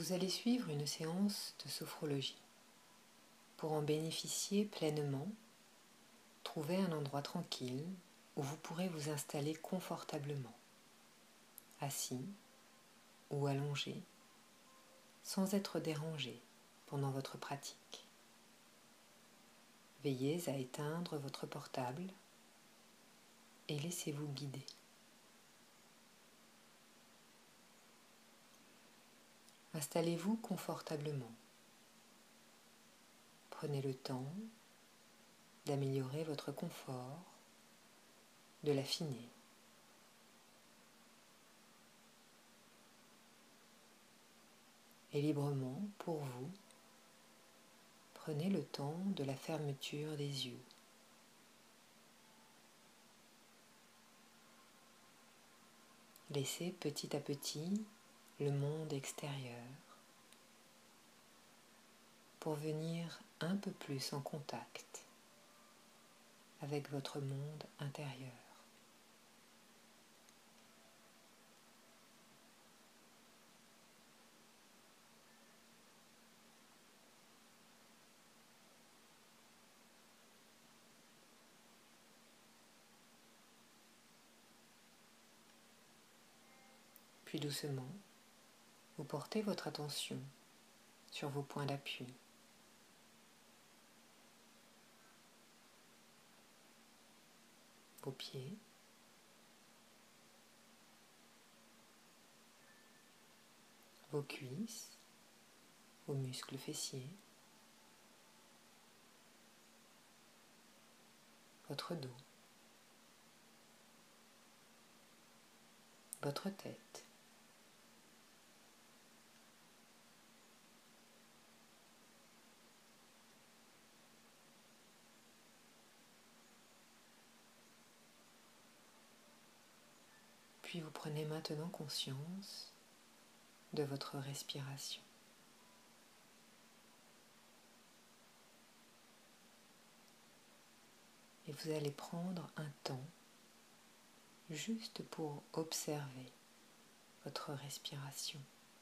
Vous allez suivre une séance de sophrologie. Pour en bénéficier pleinement, trouvez un endroit tranquille où vous pourrez vous installer confortablement, assis ou allongé, sans être dérangé pendant votre pratique. Veillez à éteindre votre portable et laissez-vous guider. Installez-vous confortablement. Prenez le temps d'améliorer votre confort, de l'affiner. Et librement, pour vous, prenez le temps de la fermeture des yeux. Laissez petit à petit le monde extérieur pour venir un peu plus en contact avec votre monde intérieur. Puis doucement, vous portez votre attention sur vos points d'appui. Vos pieds, vos cuisses, vos muscles fessiers, votre dos, votre tête. Puis vous prenez maintenant conscience de votre respiration. Et vous allez prendre un temps juste pour observer votre respiration.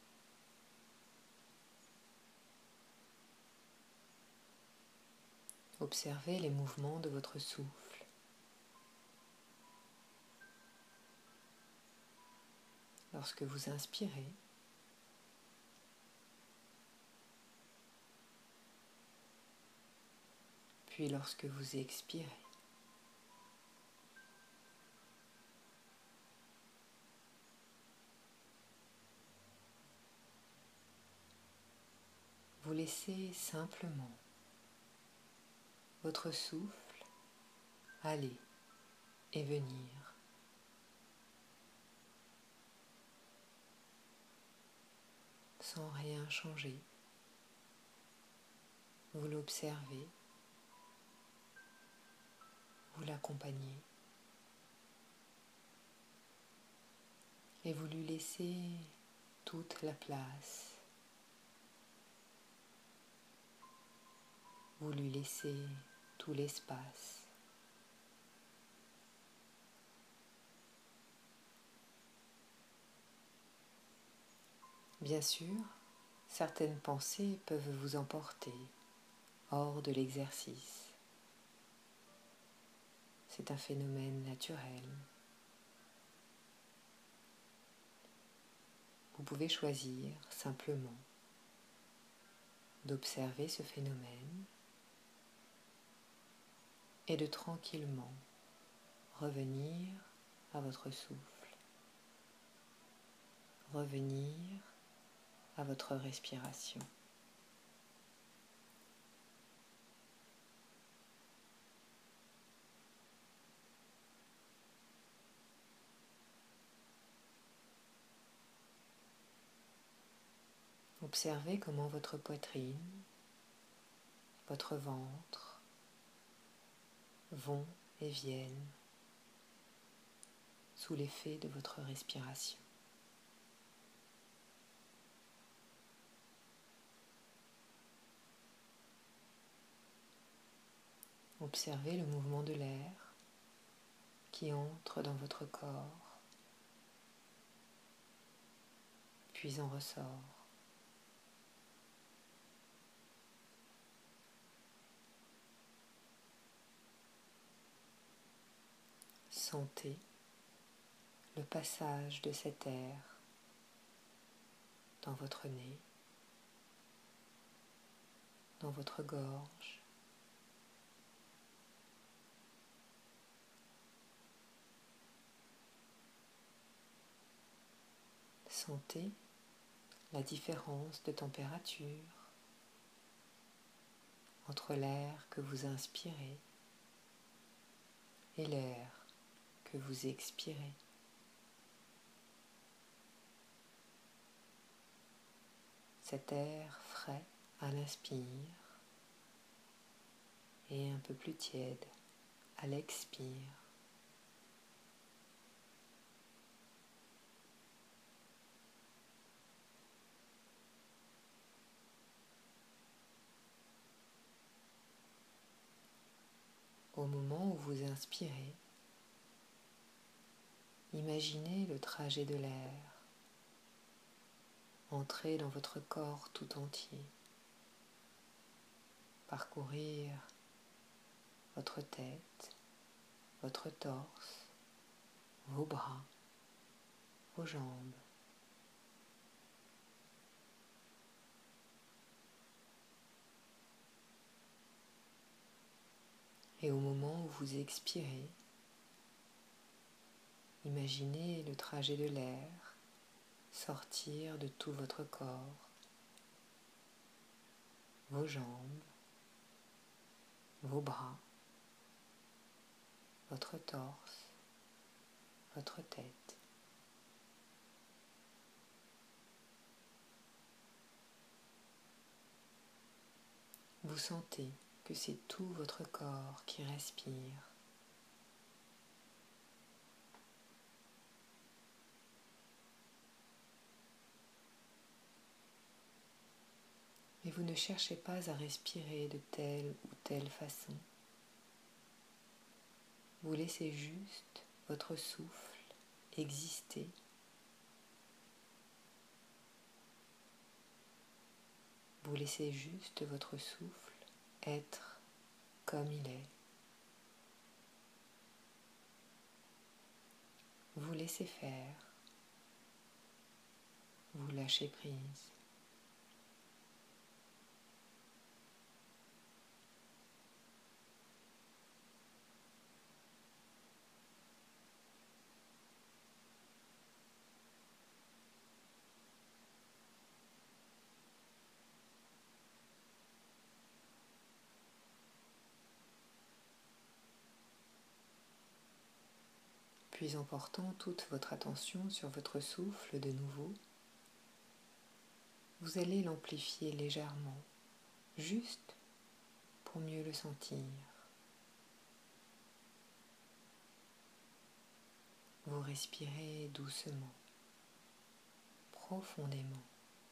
Observez les mouvements de votre souffle. Lorsque vous inspirez, puis lorsque vous expirez. Vous laissez simplement votre souffle aller et venir. Sans rien changer, vous l'observez, vous l'accompagnez et vous lui laissez toute la place. Vous lui laissez tout l'espace. Bien sûr, certaines pensées peuvent vous emporter hors de l'exercice. C'est un phénomène naturel. Vous pouvez choisir simplement d'observer ce phénomène et de tranquillement revenir à votre souffle, revenir à votre respiration. Observez comment votre poitrine, votre ventre vont et viennent sous l'effet de votre respiration. Observez le mouvement de l'air qui entre dans votre corps, puis en ressort. Sentez le passage de cet air dans votre nez, dans votre gorge. Sentez la différence de température entre l'air que vous inspirez et l'air que vous expirez. Cet air frais à l'inspire et un peu plus tiède à l'expire. Au moment où vous inspirez, imaginez le trajet de l'air entrer dans votre corps tout entier, parcourir votre tête, votre torse, vos bras, vos jambes. Et au moment où vous expirez, imaginez le trajet de l'air sortir de tout votre corps, vos jambes, vos bras, votre torse, votre tête. Vous sentez que c'est tout votre corps qui respire. Et vous ne cherchez pas à respirer de telle ou telle façon. Vous laissez juste votre souffle exister. Vous laissez juste votre souffle être comme il est. Vous laissez faire. Vous lâchez prise. Puis en portant toute votre attention sur votre souffle de nouveau, vous allez l'amplifier légèrement, juste pour mieux le sentir. Vous respirez doucement, profondément.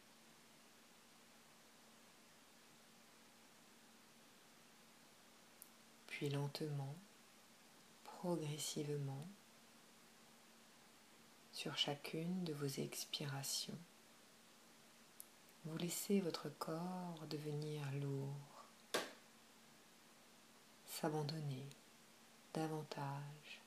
Puis lentement, progressivement, sur chacune de vos expirations, vous laissez votre corps devenir lourd, s'abandonner davantage.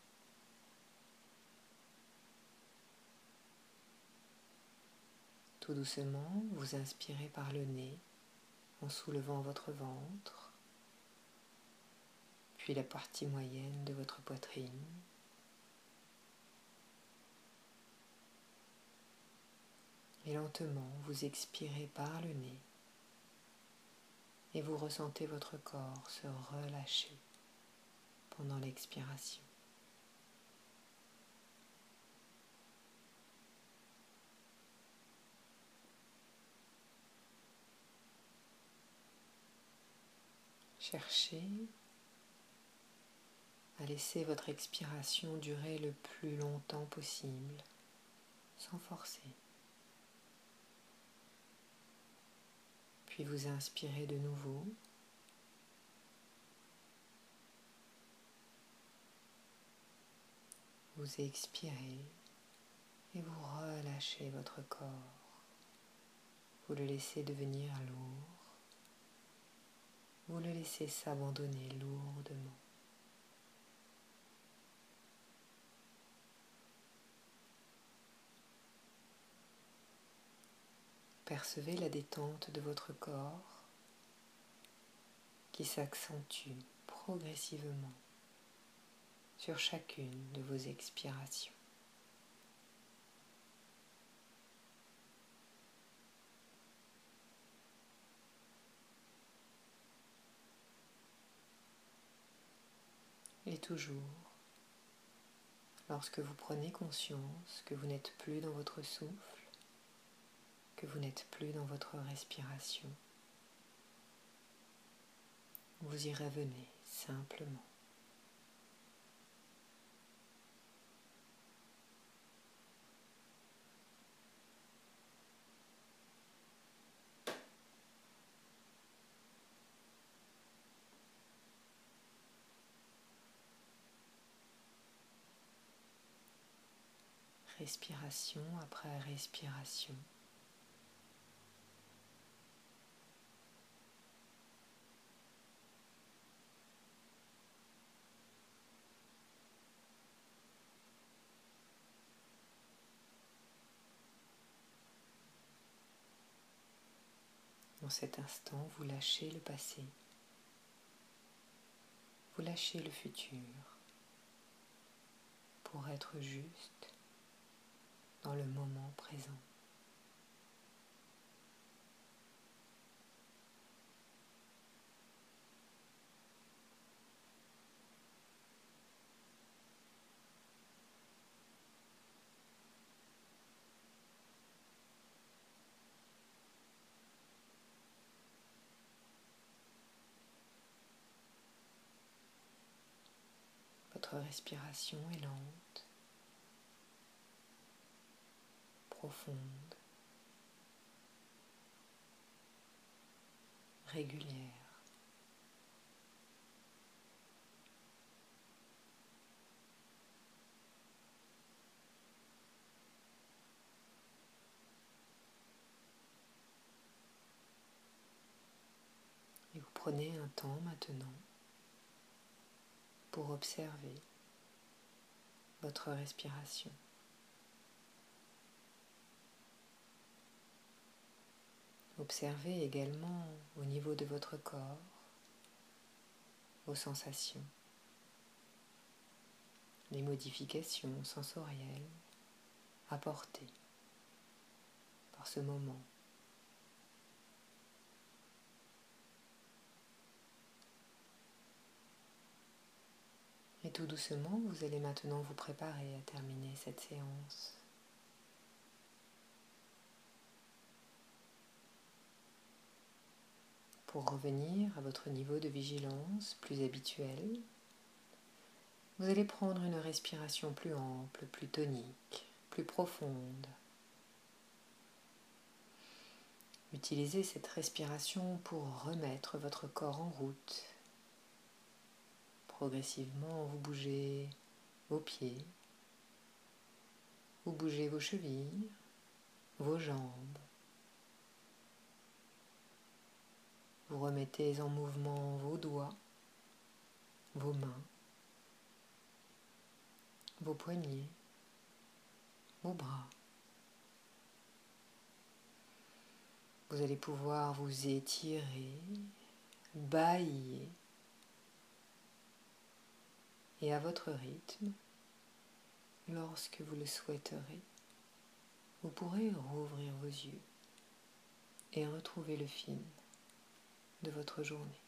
Tout doucement, vous inspirez par le nez en soulevant votre ventre, puis la partie moyenne de votre poitrine. Et lentement, vous expirez par le nez et vous ressentez votre corps se relâcher pendant l'expiration. Cherchez à laisser votre expiration durer le plus longtemps possible, sans forcer. Puis vous inspirez de nouveau. Vous expirez et vous relâchez votre corps. Vous le laissez devenir lourd. Vous le laissez s'abandonner lourdement. percevez la détente de votre corps qui s'accentue progressivement sur chacune de vos expirations. Et toujours, lorsque vous prenez conscience que vous n'êtes plus dans votre souffle, que vous n'êtes plus dans votre respiration, vous y revenez simplement. Respiration après respiration. Dans cet instant, vous lâchez le passé, vous lâchez le futur pour être juste dans le moment présent. Votre respiration est lente, profonde, régulière. Et vous prenez un temps maintenant pour observer votre respiration. Observez également au niveau de votre corps vos sensations, les modifications sensorielles apportées par ce moment. Et tout doucement, vous allez maintenant vous préparer à terminer cette séance. Pour revenir à votre niveau de vigilance plus habituel, vous allez prendre une respiration plus ample, plus tonique, plus profonde. Utilisez cette respiration pour remettre votre corps en route. Progressivement, vous bougez vos pieds, vous bougez vos chevilles, vos jambes. Vous remettez en mouvement vos doigts, vos mains, vos poignets, vos bras. Vous allez pouvoir vous étirer, bâiller et à votre rythme, lorsque vous le souhaiterez, vous pourrez rouvrir vos yeux et retrouver le fil de votre journée.